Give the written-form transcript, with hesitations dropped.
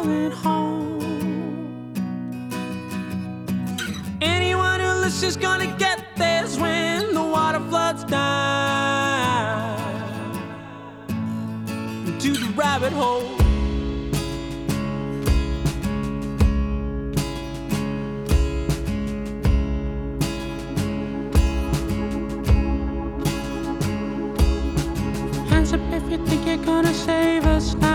calling home. Anyone who listens is gonna get this when the water floods down into the rabbit hole. Hands up if you think you're gonna save us now.